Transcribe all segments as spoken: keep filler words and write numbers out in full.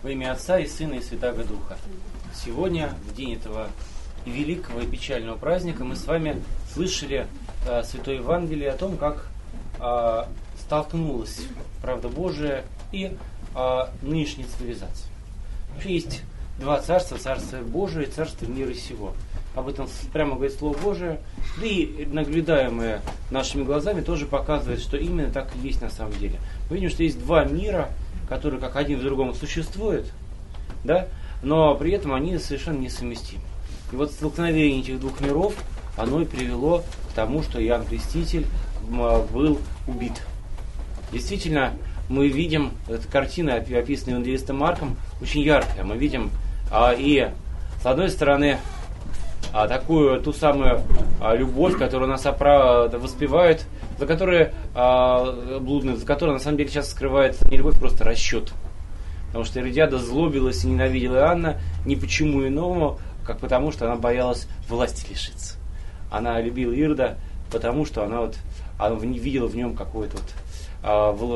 Во имя Отца и Сына и Святаго Духа. Сегодня, в день этого и великого и печального праздника, мы с вами слышали э, Святое Евангелие о том, как э, столкнулась правда Божия и э, нынешняя цивилизация. Вообще есть два царства, царство Божие и царство мира сего. Об этом прямо говорит Слово Божие, да и наблюдаемое нашими глазами тоже показывает, что именно так и есть на самом деле. Мы видим, что есть два мира, которые как один в другом существуют, да, но при этом они совершенно несовместимы. И вот столкновение этих двух миров, оно и привело к тому, что Иоанн Креститель был убит. Действительно, мы видим, эта картина, описанная евангелистом Марком, очень яркая. Мы видим а, и, с одной стороны, а, такую ту самую а, любовь, которую нас опра- воспевают, за которой а, блудная, за которой на самом деле сейчас скрывается не любовь, просто расчет. Потому что Иродиада злобилась и ненавидела Иоанна не почему иному, как потому, что она боялась власти лишиться. Она любила Ирода, потому что она, вот, она видела в нем какого-то вот, а, в,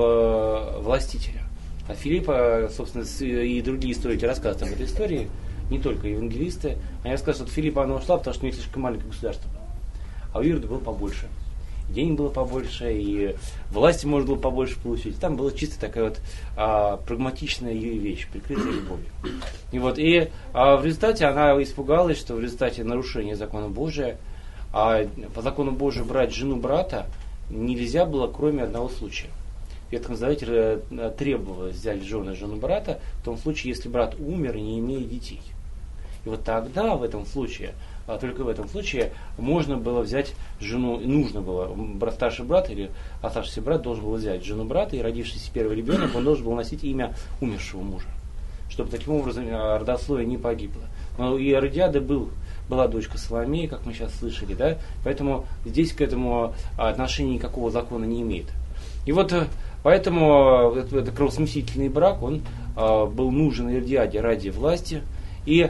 в, властителя. А Филиппа, собственно, и другие историки рассказывают об этой истории, не только евангелисты. Они рассказывают, что от Филиппа она ушла, потому что у нее слишком маленькое государство было. А у Ирода было побольше. Денег было побольше, и власти можно было побольше получить. Там была чисто такая вот а, прагматичная вещь, прикрытая любовью. И вот, и а, в результате она испугалась, что в результате нарушения закона Божия, а, по закону Божию брать жену брата нельзя было, кроме одного случая. В Ветхом Завете требовалось взять жену жену брата в том случае, если брат умер, не имея детей. И вот тогда, в этом случае, а только в этом случае, можно было взять жену, нужно было, брат, старший брат или оставшийся брат должен был взять жену брата, и родившийся первый ребенок, он должен был носить имя умершего мужа, чтобы таким образом родословие не погибло. Но у Иродиады был, была дочка Соломея, как мы сейчас слышали, да, поэтому здесь к этому отношения никакого закона не имеет. И вот поэтому этот, этот кровосмесительный брак, он а, был нужен Иродиаде ради власти, и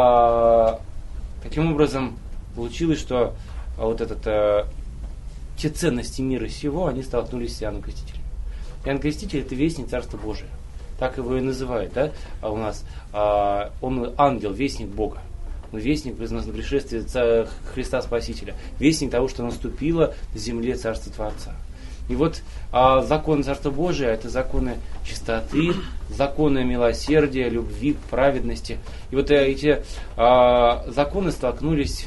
а, таким образом получилось, что а, вот этот, а, те ценности мира сего, они столкнулись с Иоанном Крестителем. Иоанн Креститель — это вестник Царства Божия. Так его и называют, да, а у нас. А, он ангел, вестник Бога. Он вестник пришествия Христа Спасителя. Вестник того, что наступило на земле Царство Творца. И вот а, законы Царства Божия — это законы чистоты, законы милосердия, любви, праведности. И вот эти а, законы столкнулись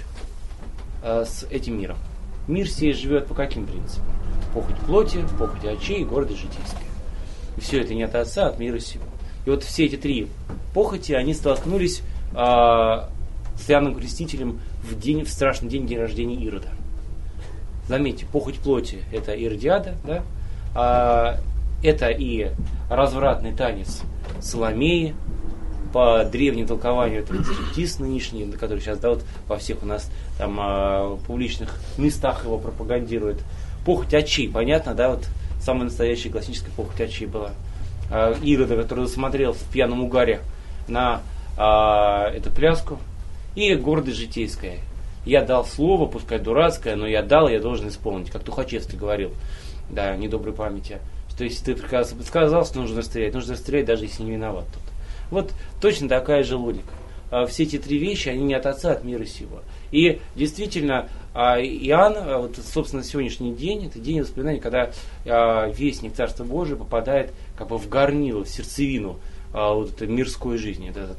а, с этим миром. Мир сей живет по каким принципам? Похоть плоти, похоть очей, гордость житейская. И все это не от Отца, а от мира сего. И вот все эти три похоти, они столкнулись а, с Иоанном Крестителем в, день, в страшный день, день рождения Ирода. Заметьте, похоть плоти — это Иродиада, да? а, это и развратный танец Соломеи, по древнему толкованию это стриптиз нынешний, который сейчас, да, вот во всех у нас там а, публичных местах его пропагандируют. Похоть очей, понятно, да, вот самая настоящая классическая похоть очей была. А, Ирода, который смотрел в пьяном угаре на а, эту пляску, и гордость житейская. Я дал слово, пускай дурацкое, но я дал, я должен исполнить. Как Тухачевский говорил, да, недоброй памяти, что если ты сказал, что нужно стрелять, нужно стрелять, даже если не виноват тут. Вот точно такая же логика. Все эти три вещи, они не от Отца, а от мира сего. И действительно, Иоанн, вот, собственно, сегодняшний день, это день воспоминаний, когда вестник Царства Божия попадает как бы в горнило, в сердцевину вот этой мирской жизни. Этот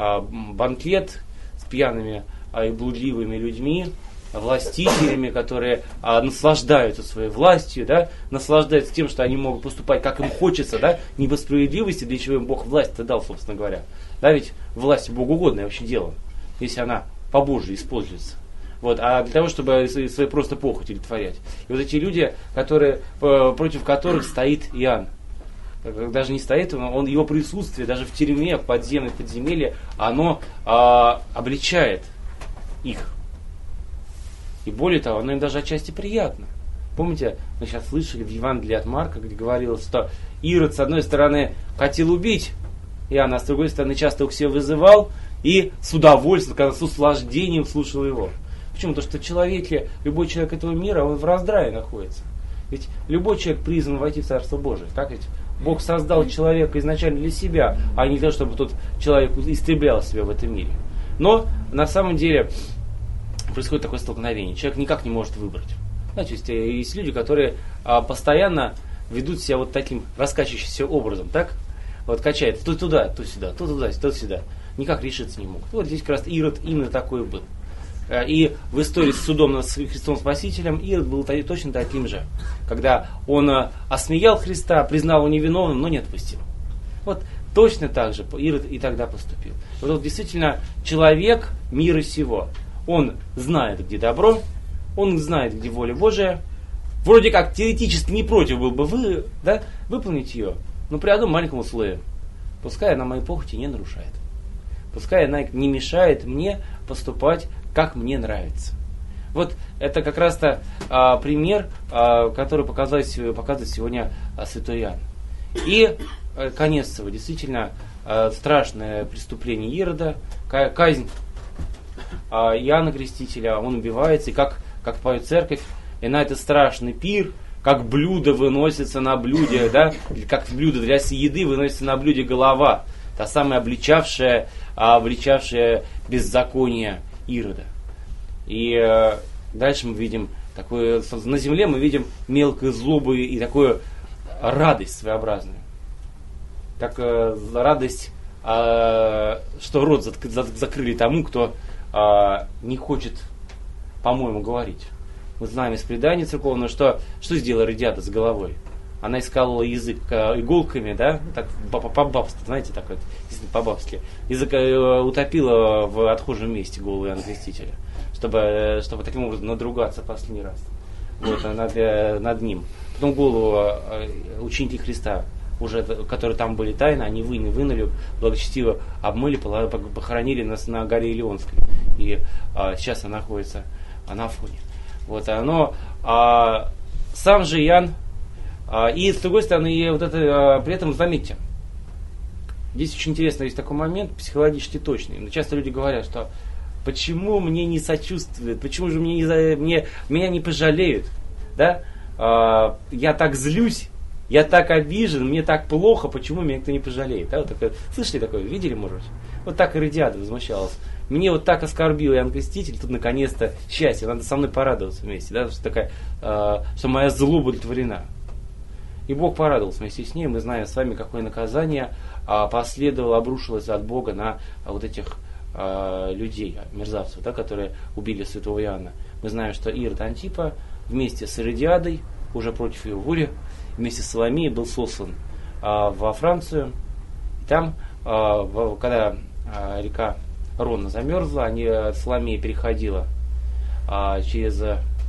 банкет с пьяными и блудливыми людьми, властителями, которые а, наслаждаются своей властью, да, наслаждаются тем, что они могут поступать, как им хочется, да, не по справедливости, для чего им Бог власть-то дал, собственно говоря. Да, ведь власть богоугодное вообще дело, если она по Божию используется. Вот, а для того, чтобы свои просто похоть удовлетворять. И вот эти люди, которые, против которых стоит Иоанн, даже не стоит, он, его присутствие даже в тюрьме, в подземной подземелье, оно а, обличает их. И более того, оно им даже отчасти приятно. Помните, мы сейчас слышали в Евангелии от Марка, где говорилось, что Ирод, с одной стороны, хотел убить Иоанна, а с другой стороны, часто его к себе вызывал и с удовольствием, с услаждением слушал его. Почему? Потому что человек, любой человек этого мира, он в раздрае находится. Ведь любой человек призван войти в Царство Божие. Так ведь Бог создал человека изначально для себя, а не для того, чтобы тот человек истреблял себя в этом мире. Но на самом деле происходит такое столкновение. Человек никак не может выбрать. Знаете, есть, есть люди, которые а, постоянно ведут себя вот таким раскачивающимся образом, так? Вот качает то туда, то сюда, то туда, то сюда. Никак решиться не могут. Вот здесь как раз Ирод именно такой был. И в истории с судом над Христом Спасителем Ирод был точно таким же. Когда он осмеял Христа, признал его невиновным, но не отпустил. Вот точно так же Ирод и тогда поступил. Вот, вот действительно человек мира сего. Он знает, где добро, он знает, где воля Божия. Вроде как теоретически не против был бы вы, да, выполнить ее, но при одном маленьком условии. Пускай она моей похоти не нарушает. Пускай она не мешает мне поступать, как мне нравится. Вот это как раз-то а, пример, а, который показывает, показывает сегодня а, святой Иоанн. И а, конец его, действительно а, страшное преступление Ирода, казнь а, Иоанна Крестителя, он убивается, и как, как поет церковь, и на этот страшный пир, как блюдо выносится на блюде, да, как блюдо для еды выносится на блюде голова, та самая обличавшая, обличавшая беззаконие Ирода. И э, дальше мы видим такое, на земле мы видим мелкую злобу и такую радость своеобразную. Так э, радость, э, что рот зак, закрыли тому, кто э, не хочет, по-моему, говорить. Мы знаем из предания церковного, что, что сделала Иродиада с головой. Она искала язык иголками, да, так по-бабски, знаете, так вот, по-бабски. Язык утопила в отхожем месте голову Иоанна Крестителя, чтобы, чтобы таким образом надругаться последний раз вот, над, над ним. Потом голову ученики Христа, уже, которые там были тайно, они вынули, вынули благочестиво обмыли, похоронили нас на горе Илионской. И а, сейчас она находится на Афоне. Вот оно. А, сам же Иоанн. И с другой стороны, и вот это, при этом заметьте, здесь очень интересно, есть такой момент психологически точный. Часто люди говорят, что почему мне не сочувствуют, почему же мне, не, мне, меня не пожалеют, да? Я так злюсь, я так обижен, мне так плохо, почему меня никто не пожалеет? Да? Вот такое, слышали такое, видели, может быть? Вот так Иродиада возмущалась. Мне вот так оскорбил Иоанн Креститель, тут наконец-то счастье, надо со мной порадоваться вместе, да? Что, такая, что моя злоба удовлетворена. И Бог порадовался вместе с ней. Мы знаем с вами, какое наказание а, последовало, обрушилось от Бога на а, вот этих а, людей, мерзавцев, да, которые убили святого Иоанна. Мы знаем, что Ирод Антипа вместе с Иродиадой, уже против ее воли, вместе с Соломеей был сослан а, во Францию. И там, а, в, когда а, река Рона замерзла, они, Соломея переходила а, через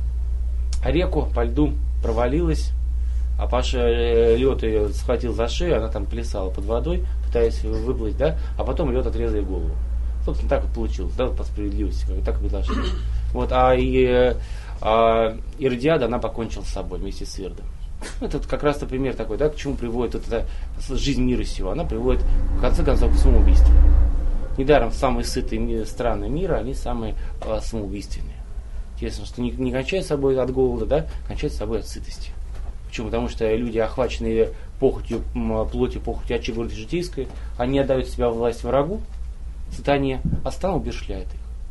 реку, по льду провалилась. А Паша лед ее схватил за шею, она там плясала под водой, пытаясь выплыть, да, а потом лед отрезал ей голову. Собственно, так вот получилось, да, по справедливости, как так предложили. Вот, а, и, а Иродиада, она покончила с собой вместе с Иродом. Это как раз-то пример такой, да, к чему приводит вот эта жизнь мира сего. Она приводит, в конце концов, к самоубийству. Недаром самые сытые страны мира, они самые а, самоубийственные. Интересно, что не, не кончают собой от голода, да, кончают собой от сытости. Почему? Потому что люди, охваченные похотью плоти, похотью очага житейской, они отдают себя в власть врагу, сатане, а сатана убеждает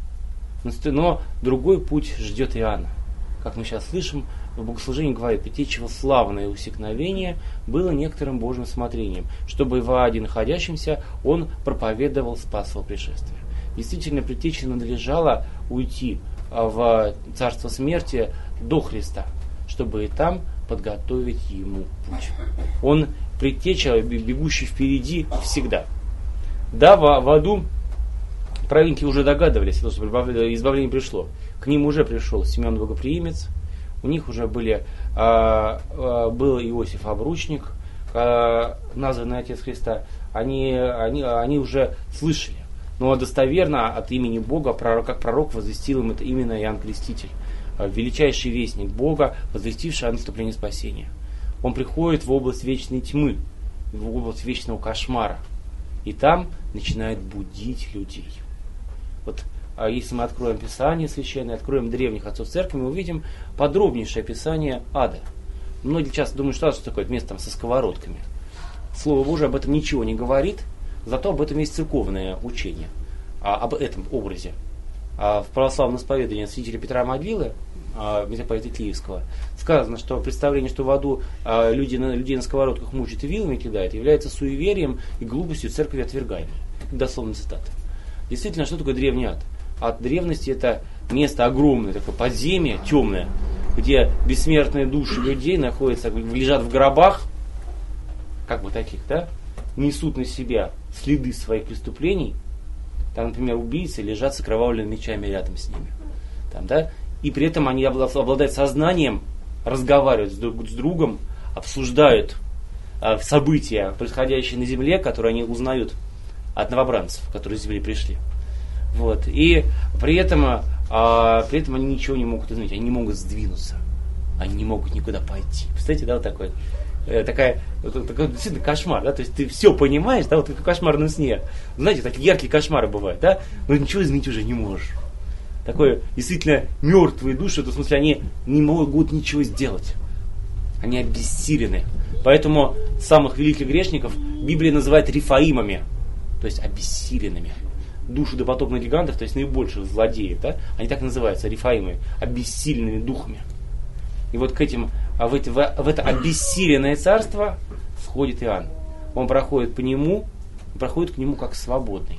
их. Но другой путь ждет Иоанна. Как мы сейчас слышим, в богослужении говорит, притечево славное усекновение было некоторым Божьим смотрением, чтобы в Ааде находящимся он проповедовал спасово пришествие. Действительно, притече надлежало уйти в царство смерти до Христа, чтобы и там подготовить ему путь. Он предтеча, бегущий впереди всегда. Да, в, в аду праведники уже догадывались, что избавление пришло. К ним уже пришел Симеон Богоприимец, у них уже были, а, а, был Иосиф Обручник, а, названный Отец Христа. Они, они, они уже слышали. Но достоверно от имени Бога, пророк, как пророк, возвестил им это именно Иоанн Креститель. Величайший вестник Бога, возвестивший о наступлении спасения. Он приходит в область вечной тьмы, в область вечного кошмара. И там начинает будить людей. Вот а если мы откроем Писание священное, откроем древних отцов церкви, мы увидим подробнейшее описание ада. Многие часто думают, что ад что такое, место там со сковородками. Слово Божие об этом ничего не говорит, зато об этом есть церковное учение, а, об этом образе. А в православном исповедании святителя Петра Могилы, а, митрополита Киевского, сказано, что представление, что в аду а, люди на, людей на сковородках мучат и вилами кидают, является суеверием и глупостью церкви отвергаемой. Дословно цитата. Действительно, что такое древний ад? От древности это место огромное, такое подземье, темное, где бессмертные души людей находятся, лежат в гробах, как бы таких, да, несут на себя следы своих преступлений. Там, например, убийцы лежат с окровавленными мечами рядом с ними. Там, да, и при этом они обладают сознанием, разговаривают друг с другом, обсуждают а, события, происходящие на земле, которые они узнают от новобранцев, которые с земли пришли. Вот. И при этом, а, при этом они ничего не могут изменить, они не могут сдвинуться, они не могут никуда пойти. Представляете, да, вот такой, э, такая, вот, такой действительно кошмар, да, то есть ты все понимаешь, да, вот как в кошмарном сне. Знаете, такие яркие кошмары бывают, да, но ничего изменить уже не можешь. Такое действительно мертвые души, в смысле они не могут ничего сделать. Они обессилены. Поэтому самых великих грешников Библия называет рифаимами, то есть обессиленными. Души допотопных гигантов, то есть наибольших злодеев, да, они так называются, рифаимы, обессиленными духами. И вот к этим, а в, эти, в, в это обессиленное царство сходит Иоанн. Он проходит по нему, проходит к нему как свободный.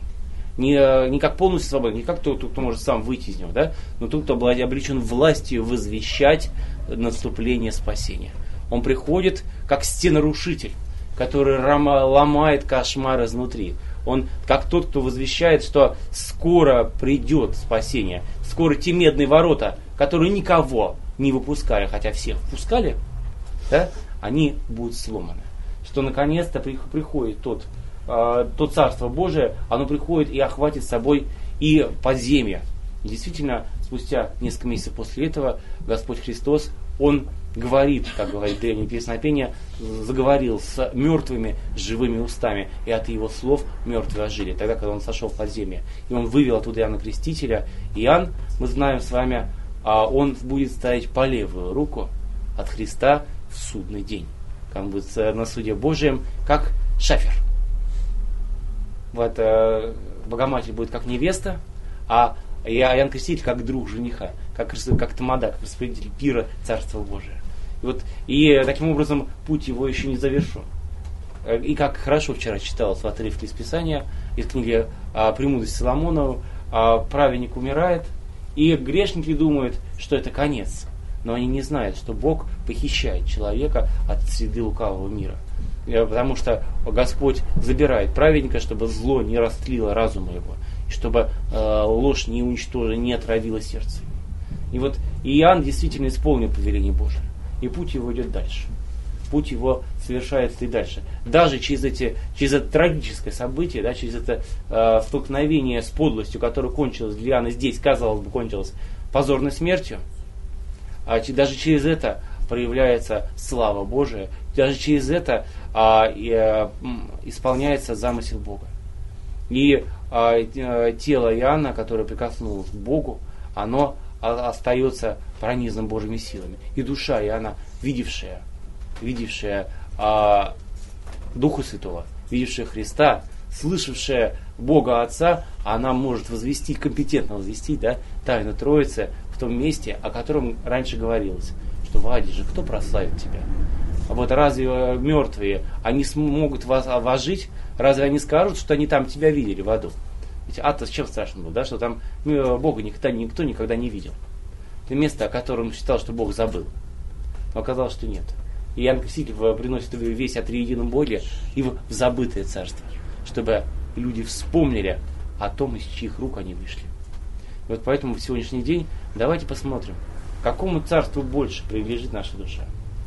Не, не как полностью свободный, не как тот, кто, кто может сам выйти из него, да, но тот, кто облечен властью возвещать наступление спасения. Он приходит как стенорушитель, который ломает кошмар изнутри. Он как тот, кто возвещает, что скоро придет спасение. Скоро те медные ворота, которые никого не выпускали, хотя всех впускали, да, они будут сломаны. Что наконец-то приходит тот, э, то Царство Божие, оно приходит и охватит собой и подземье. И действительно, спустя несколько месяцев после этого Господь Христос, Он говорит, как говорит древнее песнопение, заговорил с мертвыми живыми устами, и от его слов мертвые ожили, тогда, когда он сошел в подземье. И он вывел оттуда Иоанна Крестителя. Иоанн, мы знаем с вами, он будет стоять по левую руку от Христа в судный день. Он будет на суде Божьем, как шафер. Вот, Богоматерь будет как невеста, а Иоанн Креститель как друг жениха, как, как тамада, как распорядитель пира Царства Божия. И, вот, и таким образом путь его еще не завершен. И как хорошо вчера читалось в отрывке из Писания, из книги а, «Премудрости Соломонова», а, праведник умирает, и грешники думают, что это конец. Но они не знают, что Бог похищает человека от среды лукавого мира. Потому что Господь забирает праведника, чтобы зло не растлило разум его, и чтобы э, ложь не уничтожила, не отравила сердце. И вот Иоанн действительно исполнил повеление Божие. И путь его идет дальше. Путь его совершается и дальше. Даже через, эти, через это трагическое событие, да, через это э, столкновение с подлостью, которое кончилось для Иоанна здесь, казалось бы, кончилось позорной смертью, а даже через это проявляется слава Божия, даже через это а, и, а, исполняется замысел Бога. И а, тело Иоанна, которое прикоснулось к Богу, оно остается пронизанным Божьими силами. И душа Иоанна, видевшая, видевшая а, Духа Святого, видевшая Христа, слышавшая Бога Отца, она может возвестить, компетентно возвестить, да, тайну Троицы в том месте, о котором раньше говорилось, что в аде же кто прославит тебя? А вот разве мертвые, они смогут вас вожить? Разве они скажут, что они там тебя видели в аду? Ведь ад-то с чем страшно был, да, что там Бога никогда, никто никогда не видел. Это место, о котором считал, что Бог забыл. Но оказалось, что нет. И Иоанн Креститель приносит весть о триедином Боге и в забытое царство, чтобы люди вспомнили о том, из чьих рук они вышли. И вот поэтому в сегодняшний день давайте посмотрим, какому царству больше принадлежит наша душа.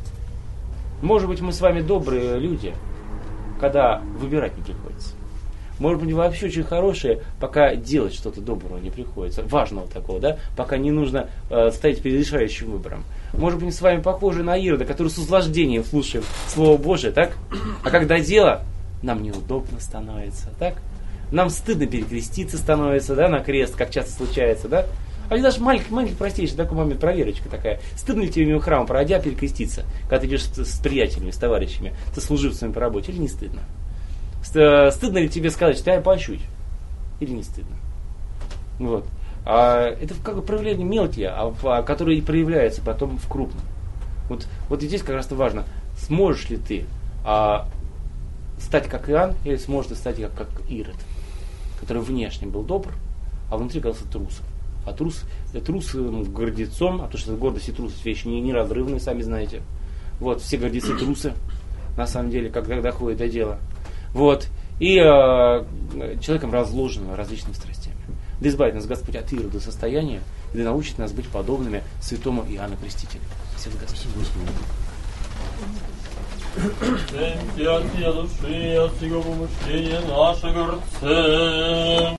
Может быть, мы с вами добрые люди, когда выбирать не приходится. Может быть, вообще очень хорошие, пока делать что-то доброго не приходится, важного такого, да, пока не нужно э, стоять перед решающим выбором. Может быть, мы с вами похожи на Ирода, который с наслаждением слушает Слово Божие, так? А когда дело, нам неудобно становится, так? Нам стыдно перекреститься становится, да, на крест, как часто случается, да? А даже маленький, маленький, простейший такой момент, проверочка такая. Стыдно ли тебе мимо храма, пройдя, перекреститься, когда ты идешь с, с приятелями, с товарищами, со служивцами по работе, или не стыдно? Стыдно ли тебе сказать, что я поощусь? Или не стыдно? Вот. А это как бы проявление мелкие, а, а, которые и проявляются потом в крупном. Вот, вот здесь как раз-то важно, сможешь ли ты а, стать как Иоанн, или сможешь ты стать как, как Ирод, который внешне был добр, а внутри оказался трусом. А трус, трус ну, гордецом, а то, что гордость и трусость вещи не, неразрывные, сами знаете. Вот, все гордецы трусы, на самом деле, когда доходит до дела. Вот. И э, человеком разложенного различными страстями. Да избавит нас Господь от Ирода состояния, и да научит нас быть подобными святому Иоанну Крестителю. Спасибо, Господь. Души, от Его помышления нашего горце.